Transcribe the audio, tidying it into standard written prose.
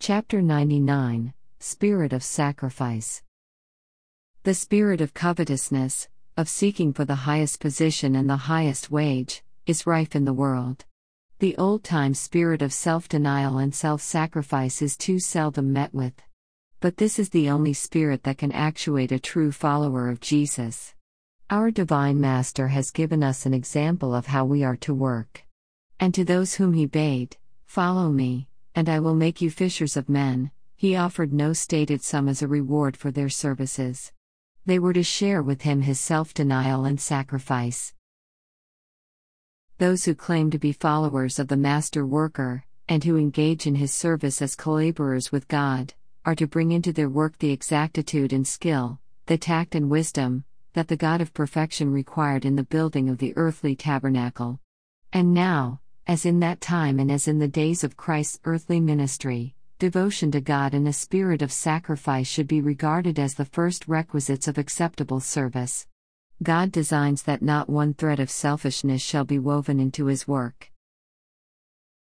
Chapter 99, Spirit of Sacrifice. The spirit of covetousness, of seeking for the highest position and the highest wage, is rife in the world. The old-time spirit of self-denial and self-sacrifice is too seldom met with. But this is the only spirit that can actuate a true follower of Jesus. Our Divine Master has given us an example of how we are to work. And to those whom he bade, "Follow me, and I will make you fishers of men," he offered no stated sum as a reward for their services. They were to share with him his self-denial and sacrifice. Those who claim to be followers of the Master Worker, and who engage in his service as collaborers with God, are to bring into their work the exactitude and skill, the tact and wisdom, that the God of perfection required in the building of the earthly tabernacle. And now, as in that time and as in the days of Christ's earthly ministry, devotion to God and a spirit of sacrifice should be regarded as the first requisites of acceptable service. God designs that not one thread of selfishness shall be woven into his work.